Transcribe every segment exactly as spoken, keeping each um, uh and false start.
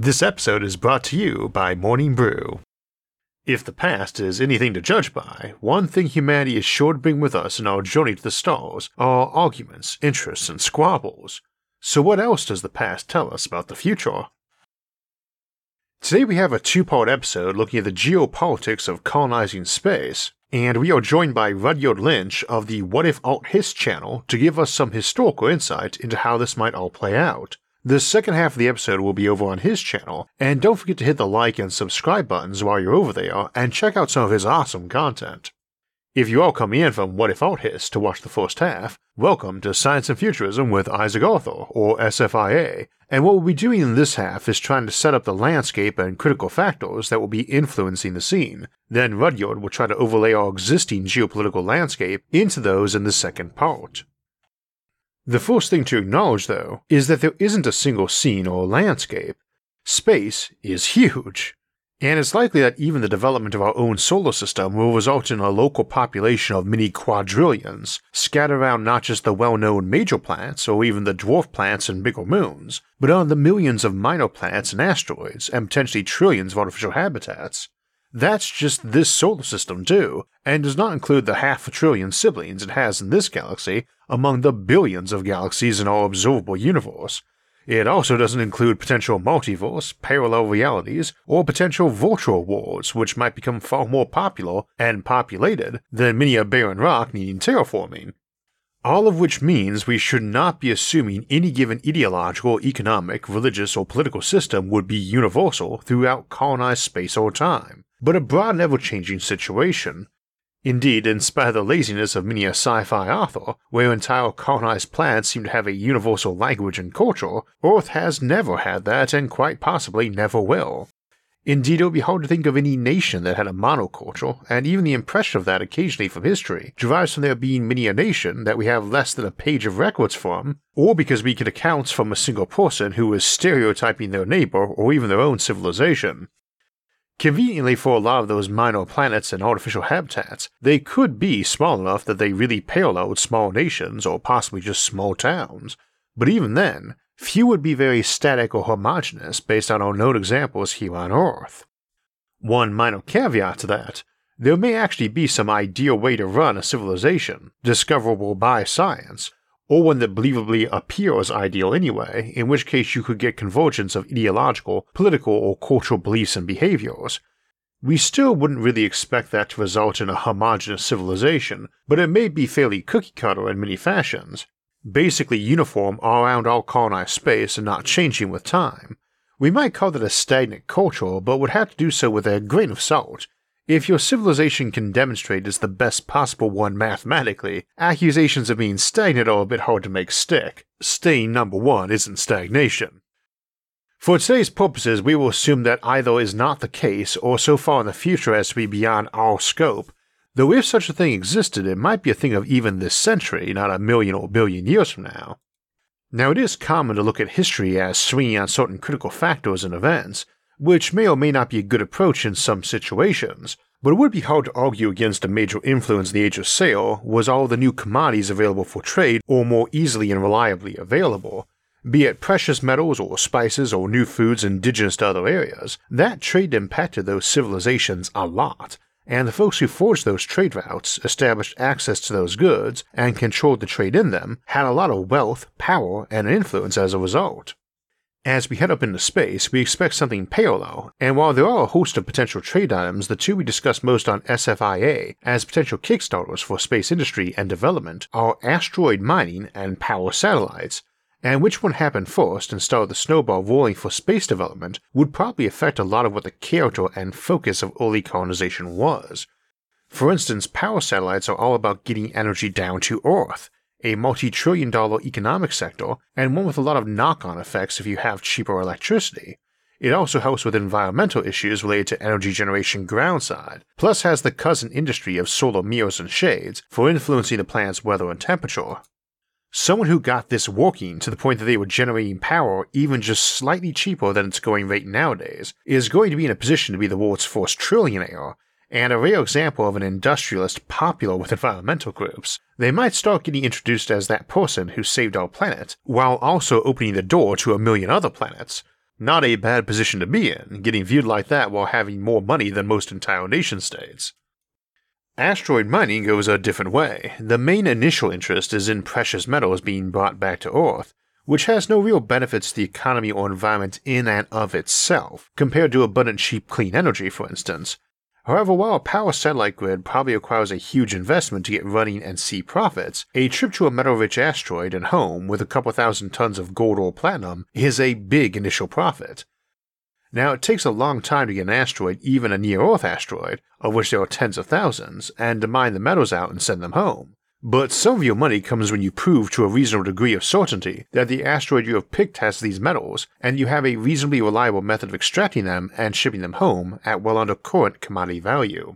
This episode is brought to you by Morning Brew. If the past is anything to judge by, one thing humanity is sure to bring with us in our journey to the stars are arguments, interests, and squabbles. So what else does the past tell us about the future? Today we have a two-part episode looking at the geopolitics of colonizing space, and we are joined by Rudyard Lynch of the What If Alt His channel to give us some historical insight into how this might all play out. The second half of the episode will be over on his channel, and don't forget to hit the like and subscribe buttons while you're over there and check out some of his awesome content. If you all coming in from What If Alt His to watch the first half, welcome to Science and Futurism with Isaac Arthur, or S F I A, and what we'll be doing in this half is trying to set up the landscape and critical factors that will be influencing the scene. Then Rudyard will try to overlay our existing geopolitical landscape into those in the second part. The first thing to acknowledge, though, is that there isn't a single scene or landscape. Space is huge, and it's likely that even the development of our own solar system will result in a local population of many quadrillions, scattered around not just the well-known major planets or even the dwarf planets and bigger moons, but on the millions of minor planets and asteroids, and potentially trillions of artificial habitats. That's just this solar system too, and does not include the half a trillion siblings it has in this galaxy among the billions of galaxies in our observable universe. It also doesn't include potential multiverse, parallel realities, or potential virtual worlds which might become far more popular and populated than many a barren rock needing terraforming. All of which means we should not be assuming any given ideological, economic, religious, or political system would be universal throughout colonized space or time, but a broad and ever-changing situation. Indeed, in spite of the laziness of many a sci-fi author, where entire colonized planets seem to have a universal language and culture, Earth has never had that and quite possibly never will. Indeed, it would be hard to think of any nation that had a monoculture, and even the impression of that occasionally from history derives from there being many a nation that we have less than a page of records from, or because we get accounts from a single person who is stereotyping their neighbor or even their own civilization. Conveniently for a lot of those minor planets and artificial habitats, they could be small enough that they really paralleled small nations or possibly just small towns, but even then, few would be very static or homogeneous based on our known examples here on Earth. One minor caveat to that, there may actually be some ideal way to run a civilization, discoverable by science, or one that believably appears ideal anyway, in which case you could get convergence of ideological, political, or cultural beliefs and behaviors. We still wouldn't really expect that to result in a homogeneous civilization, but it may be fairly cookie-cutter in many fashions, basically uniform all around all colonized space and not changing with time. We might call that a stagnant culture, but would have to do so with a grain of salt. If your civilization can demonstrate it's the best possible one mathematically, accusations of being stagnant are a bit hard to make stick. Staying number one isn't stagnation. For today's purposes, we will assume that either is not the case or so far in the future as to be beyond our scope, though if such a thing existed, it might be a thing of even this century, not a million or billion years from now. Now, it is common to look at history as swinging on certain critical factors and events, which may or may not be a good approach in some situations, but it would be hard to argue against a major influence in the Age of Sail was all the new commodities available for trade or more easily and reliably available. Be it precious metals or spices or new foods indigenous to other areas, that trade impacted those civilizations a lot, and the folks who forged those trade routes, established access to those goods, and controlled the trade in them, had a lot of wealth, power, and influence as a result. As we head up into space, we expect something parallel, and while there are a host of potential trade items, the two we discuss most on S F I A as potential kickstarters for space industry and development are asteroid mining and power satellites, and which one happened first and started the snowball rolling for space development would probably affect a lot of what the character and focus of early colonization was. For instance, power satellites are all about getting energy down to Earth, a multi-trillion dollar economic sector, and one with a lot of knock-on effects if you have cheaper electricity. It also helps with environmental issues related to energy generation groundside, plus has the cousin industry of solar mirrors and shades for influencing the planet's weather and temperature. Someone who got this working to the point that they were generating power even just slightly cheaper than its going rate nowadays is going to be in a position to be the world's first trillionaire, and a rare example of an industrialist popular with environmental groups. They might start getting introduced as that person who saved our planet, while also opening the door to a million other planets, Not a bad position to be in, getting viewed like that while having more money than most entire nation-states. Asteroid mining goes a different way. The main initial interest is in precious metals being brought back to Earth, which has no real benefits to the economy or environment in and of itself, compared to abundant cheap clean energy for instance. However, while a power satellite grid probably requires a huge investment to get running and see profits, a trip to a metal-rich asteroid and home with a couple thousand tons of gold or platinum is a big initial profit. Now, it takes a long time to get an asteroid, even a near-Earth asteroid, of which there are tens of thousands, and to mine the metals out and send them home. But some of your money comes when you prove to a reasonable degree of certainty that the asteroid you have picked has these metals, and you have a reasonably reliable method of extracting them and shipping them home at well under current commodity value.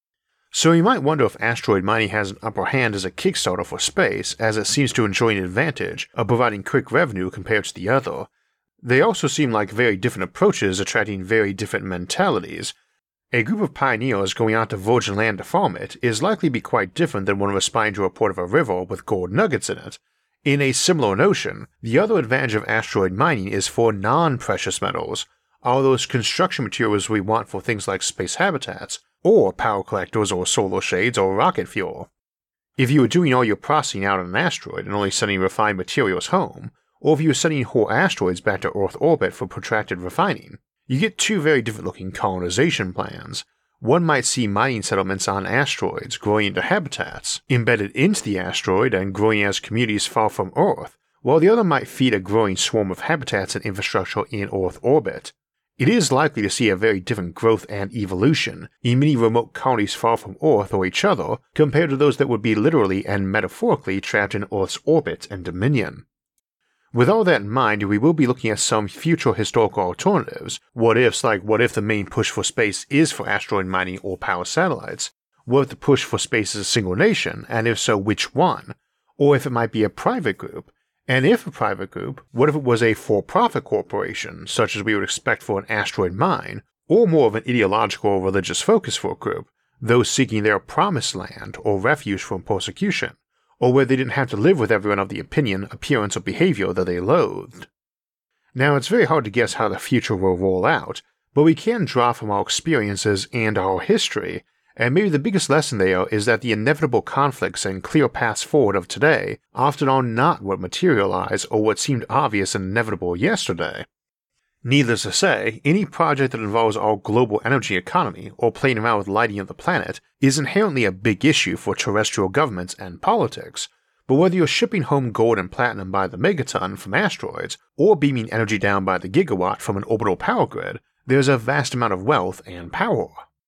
So you might wonder if asteroid mining has an upper hand as a Kickstarter for space, as it seems to enjoy an advantage of providing quick revenue compared to the other. They also seem like very different approaches attracting very different mentalities. A group of pioneers going out to virgin land to farm it is likely to be quite different than one responding to a report of a river with gold nuggets in it. In a similar notion, the other advantage of asteroid mining is for non-precious metals, all those construction materials we want for things like space habitats, or power collectors or solar shades or rocket fuel. If you were doing all your processing out on an asteroid and only sending refined materials home, or if you were sending whole asteroids back to Earth orbit for protracted refining, you get two very different looking colonization plans. One might see mining settlements on asteroids growing into habitats embedded into the asteroid and growing as communities far from Earth, while the other might feed a growing swarm of habitats and infrastructure in Earth orbit. It is likely to see a very different growth and evolution in many remote colonies far from Earth or each other compared to those that would be literally and metaphorically trapped in Earth's orbit and dominion. With all that in mind, we will be looking at some future historical alternatives, what-ifs like what if the main push for space is for asteroid mining or power satellites, what if the push for space is a single nation, and if so, which one, or if it might be a private group, and if a private group, what if it was a for-profit corporation, such as we would expect for an asteroid mine, or more of an ideological or religious focus for a group, those seeking their promised land or refuge from persecution, or where they didn't have to live with everyone of the opinion, appearance, or behavior that they loathed. Now, it's very hard to guess how the future will roll out, but we can draw from our experiences and our history, and maybe the biggest lesson there is that the inevitable conflicts and clear paths forward of today often are not what materialize or what seemed obvious and inevitable yesterday. Needless to say, any project that involves our global energy economy or playing around with lighting of the planet is inherently a big issue for terrestrial governments and politics, but whether you're shipping home gold and platinum by the megaton from asteroids or beaming energy down by the gigawatt from an orbital power grid, there's a vast amount of wealth and power.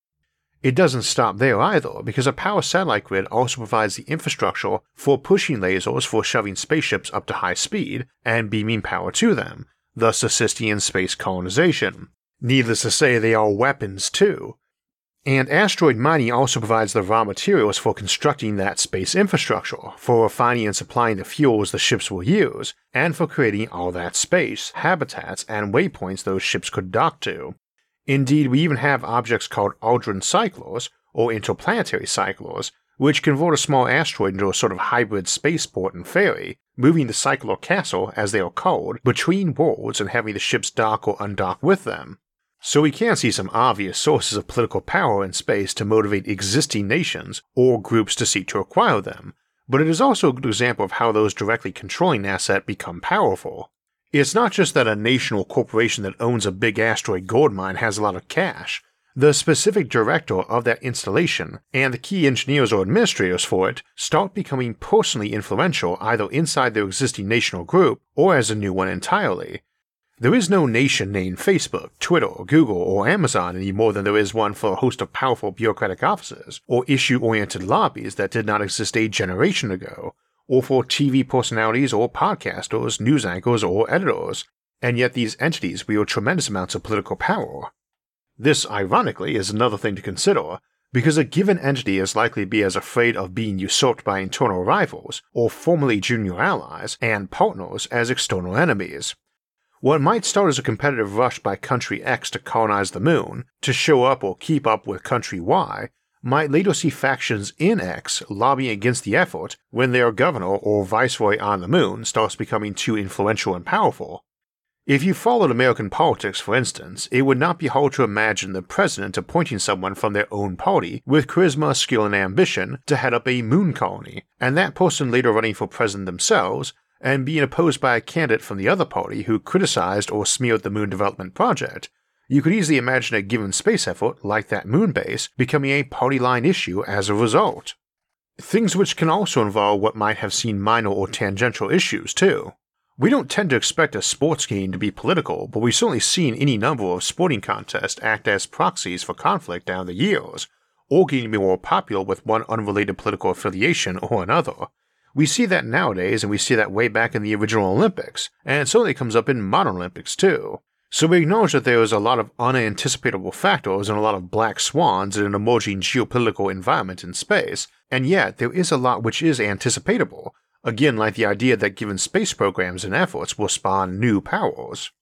It doesn't stop there either, because a power satellite grid also provides the infrastructure for pushing lasers for shoving spaceships up to high speed and beaming power to them, thus assisting in space colonization. Needless to say, they are weapons too. And asteroid mining also provides the raw materials for constructing that space infrastructure, for refining and supplying the fuels the ships will use, and for creating all that space, habitats, and waypoints those ships could dock to. Indeed, we even have objects called Aldrin cyclers, or interplanetary cyclers, which convert a small asteroid into a sort of hybrid spaceport and ferry, moving the cycler castle, as they are called, between worlds and having the ships dock or undock with them. So we can see some obvious sources of political power in space to motivate existing nations or groups to seek to acquire them, but it is also a good example of how those directly controlling an asset become powerful. It's not just that a nation or corporation that owns a big asteroid gold mine has a lot of cash. The specific director of that installation and the key engineers or administrators for it start becoming personally influential either inside their existing nation or group or as a new one entirely. There is no nation named Facebook, Twitter, Google, or Amazon any more than there is one for a host of powerful bureaucratic offices or issue-oriented lobbies that did not exist a generation ago, or for T V personalities or podcasters, news anchors, or editors, and yet these entities wield tremendous amounts of political power. This, ironically, is another thing to consider, because a given entity is likely to be as afraid of being usurped by internal rivals, or formerly junior allies, and partners as external enemies. What might start as a competitive rush by Country X to colonize the moon, to show up or keep up with Country Y, might later see factions in X lobbying against the effort when their governor or viceroy on the moon starts becoming too influential and powerful. If you followed American politics, for instance, it would not be hard to imagine the president appointing someone from their own party with charisma, skill, and ambition to head up a moon colony, and that person later running for president themselves and being opposed by a candidate from the other party who criticized or smeared the moon development project. You could easily imagine a given space effort, like that moon base, becoming a party line issue as a result. Things which can also involve what might have seemed minor or tangential issues, too. We don't tend to expect a sports game to be political, but we've certainly seen any number of sporting contests act as proxies for conflict down the years, or getting more popular with one unrelated political affiliation or another. We see that nowadays, and we see that way back in the original Olympics, and it certainly comes up in modern Olympics too. So we acknowledge that there is a lot of unanticipatable factors and a lot of black swans in an emerging geopolitical environment in space, and yet there is a lot which is anticipatable. Again, like the idea that given space programs and efforts will spawn new powers.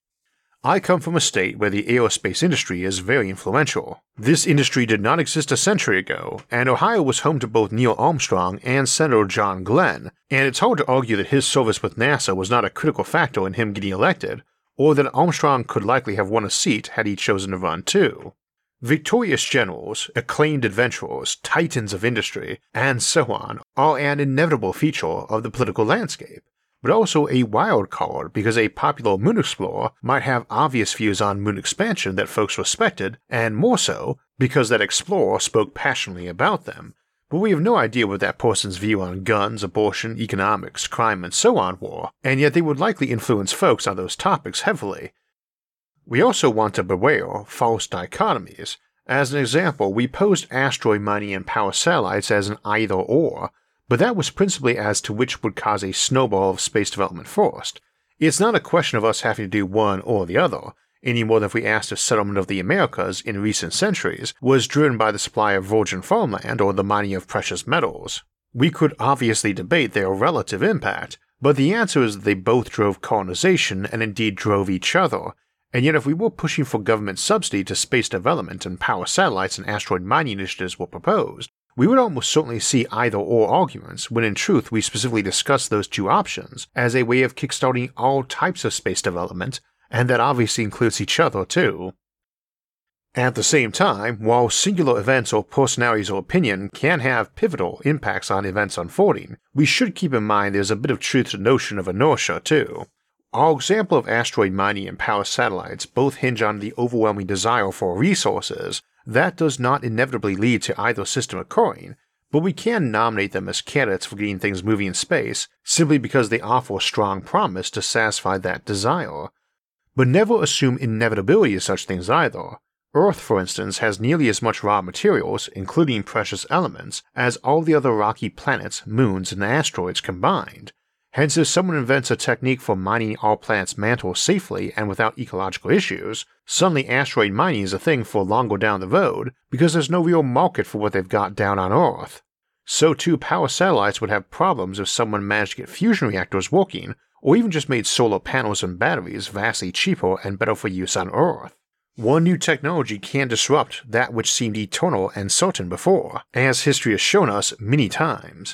I come from a state where the aerospace industry is very influential. This industry did not exist a century ago, and Ohio was home to both Neil Armstrong and Senator John Glenn, and it's hard to argue that his service with NASA was not a critical factor in him getting elected, or that Armstrong could likely have won a seat had he chosen to run too. Victorious generals, acclaimed adventurers, titans of industry, and so on are an inevitable feature of the political landscape, but also a wild card because a popular moon explorer might have obvious views on moon expansion that folks respected, and more so because that explorer spoke passionately about them, but we have no idea what that person's view on guns, abortion, economics, crime, and so on were, and yet they would likely influence folks on those topics heavily. We also want to beware false dichotomies. As an example, we posed asteroid mining and power satellites as an either-or, but that was principally as to which would cause a snowball of space development first. It's not a question of us having to do one or the other, any more than if we asked if settlement of the Americas in recent centuries was driven by the supply of virgin farmland or the mining of precious metals. We could obviously debate their relative impact, but the answer is that they both drove colonization and indeed drove each other. And yet if we were pushing for government subsidy to space development and power satellites and asteroid mining initiatives were proposed, we would almost certainly see either-or arguments when in truth we specifically discuss those two options as a way of kickstarting all types of space development, and that obviously includes each other too. At the same time, while singular events or personalities or opinion can have pivotal impacts on events unfolding, we should keep in mind there's a bit of truth to the notion of inertia too. Our example of asteroid mining and power satellites both hinge on the overwhelming desire for resources. That does not inevitably lead to either system occurring, but we can nominate them as candidates for getting things moving in space simply because they offer a strong promise to satisfy that desire. But never assume inevitability of such things either. Earth, for instance, has nearly as much raw materials, including precious elements, as all the other rocky planets, moons, and asteroids combined. Hence, if someone invents a technique for mining all planets' mantles safely and without ecological issues, suddenly asteroid mining is a thing for longer down the road because there's no real market for what they've got down on Earth. So too, power satellites would have problems if someone managed to get fusion reactors working, or even just made solar panels and batteries vastly cheaper and better for use on Earth. One new technology can disrupt that which seemed eternal and certain before, as history has shown us many times.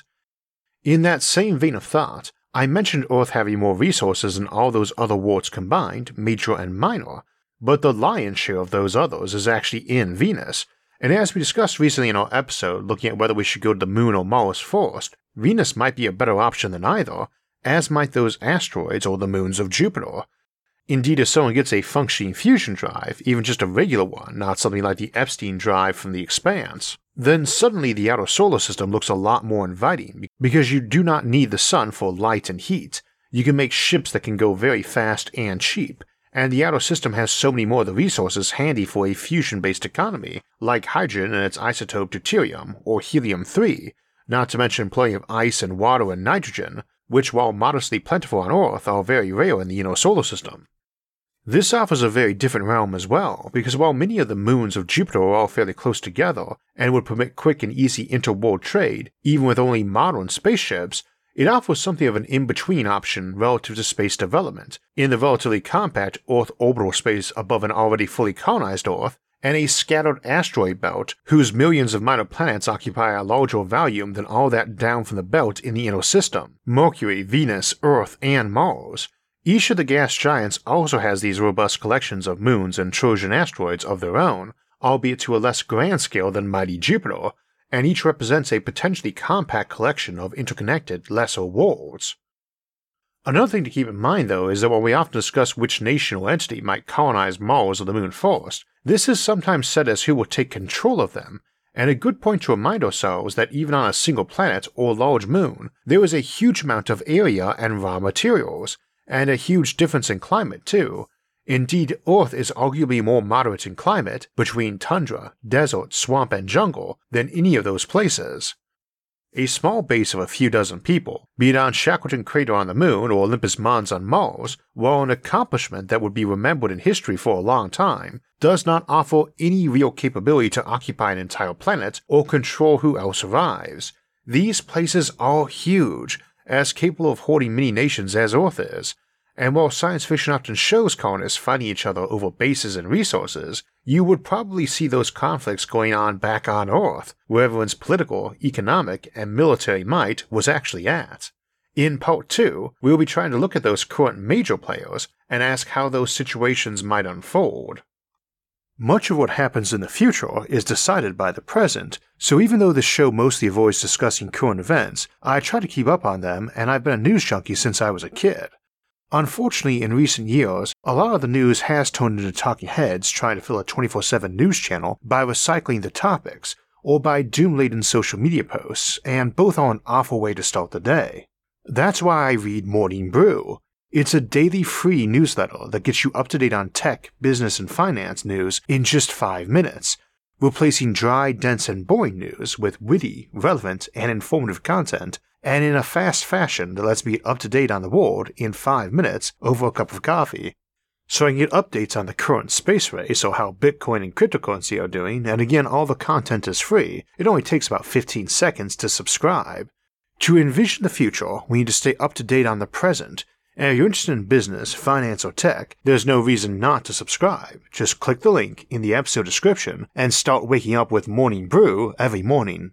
In that same vein of thought, I mentioned Earth having more resources than all those other worlds combined, major and minor, but the lion's share of those others is actually in Venus, and as we discussed recently in our episode looking at whether we should go to the Moon or Mars first, Venus might be a better option than either, as might those asteroids or the moons of Jupiter. Indeed, if someone gets a functioning fusion drive, even just a regular one, not something like the Epstein drive from The Expanse, then suddenly the outer solar system looks a lot more inviting because you do not need the sun for light and heat. You can make ships that can go very fast and cheap, and the outer system has so many more of the resources handy for a fusion-based economy, like hydrogen and its isotope deuterium, or helium three, not to mention plenty of ice and water and nitrogen, which while modestly plentiful on Earth are very rare in the inner solar system. This offers a very different realm as well, because while many of the moons of Jupiter are all fairly close together and would permit quick and easy interworld trade, even with only modern spaceships, it offers something of an in-between option relative to space development, in the relatively compact Earth orbital space above an already fully colonized Earth, and a scattered asteroid belt whose millions of minor planets occupy a larger volume than all that down from the belt in the inner system, Mercury, Venus, Earth, and Mars. Each of the gas giants also has these robust collections of moons and Trojan asteroids of their own, albeit to a less grand scale than mighty Jupiter, and each represents a potentially compact collection of interconnected lesser worlds. Another thing to keep in mind though is that while we often discuss which nation or entity might colonize Mars or the Moon first, this is sometimes said as who will take control of them, and a good point to remind ourselves that even on a single planet or large moon, there is a huge amount of area and raw materials, and a huge difference in climate too. Indeed, Earth is arguably more moderate in climate, between tundra, desert, swamp, and jungle, than any of those places. A small base of a few dozen people, be it on Shackleton Crater on the Moon or Olympus Mons on Mars, while an accomplishment that would be remembered in history for a long time, does not offer any real capability to occupy an entire planet or control who else arrives. These places are huge, as capable of holding many nations as Earth is, and while science fiction often shows colonists fighting each other over bases and resources, you would probably see those conflicts going on back on Earth, where everyone's political, economic, and military might was actually at. In Part two, we will be trying to look at those current major players and ask how those situations might unfold. Much of what happens in the future is decided by the present, so even though this show mostly avoids discussing current events, I try to keep up on them, and I've been a news junkie since I was a kid. Unfortunately, in recent years, a lot of the news has turned into talking heads trying to fill a twenty-four seven news channel by recycling the topics, or by doom-laden social media posts, and both are an awful way to start the day. That's why I read Morning Brew. It's a daily free newsletter that gets you up to date on tech, business, and finance news in just five minutes, replacing dry, dense, and boring news with witty, relevant, and informative content, and in a fast fashion that lets me get up to date on the world in five minutes over a cup of coffee. So I can get updates on the current space race or how Bitcoin and cryptocurrency are doing, and again all the content is free. It only takes about fifteen seconds to subscribe. To envision the future, we need to stay up to date on the present, and if you're interested in business, finance, or tech, there's no reason not to subscribe. Just click the link in the episode description and start waking up with Morning Brew every morning.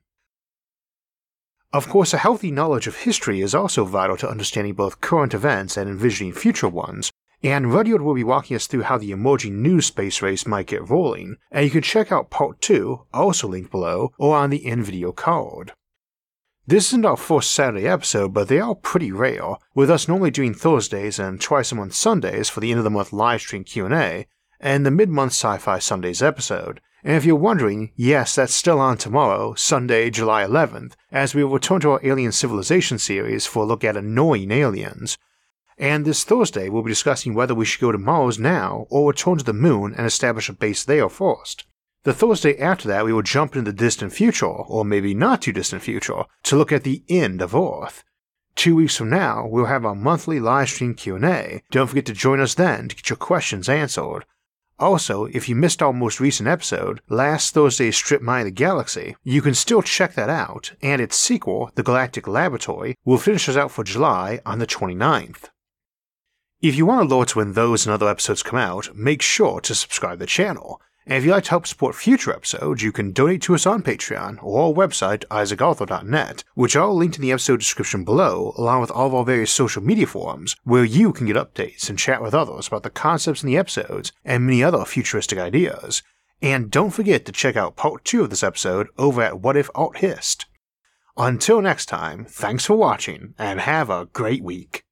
Of course, a healthy knowledge of history is also vital to understanding both current events and envisioning future ones, and Rudyard will be walking us through how the emerging new space race might get rolling, and you can check out Part two, also linked below, or on the end video card. This isn't our first Saturday episode, but they are pretty rare, with us normally doing Thursdays and twice a month Sundays for the end of the month livestream Q and A, and the mid-month Sci-Fi Sundays episode. And if you're wondering, yes, that's still on tomorrow, Sunday, July eleventh, as we will return to our Alien Civilization series for a look at annoying aliens. And this Thursday we'll be discussing whether we should go to Mars now or return to the Moon and establish a base there first. The Thursday after that we will jump into the distant future, or maybe not too distant future, to look at the end of Earth. Two weeks from now, we'll have our monthly livestream Q and A. Don't forget to join us then to get your questions answered. Also, if you missed our most recent episode, last Thursday's Strip Mine the Galaxy, you can still check that out, and its sequel, The Galactic Laboratory, will finish us out for July on the twenty-ninth. If you want alerts when those and other episodes come out, make sure to subscribe to the channel. And if you'd like to help support future episodes, you can donate to us on Patreon or our website, isaac arthur dot net, which I'll link in the episode description below, along with all of our various social media forums, where you can get updates and chat with others about the concepts in the episodes and many other futuristic ideas. And don't forget to check out part two of this episode over at What If Art Hist. Until next time, thanks for watching, and have a great week.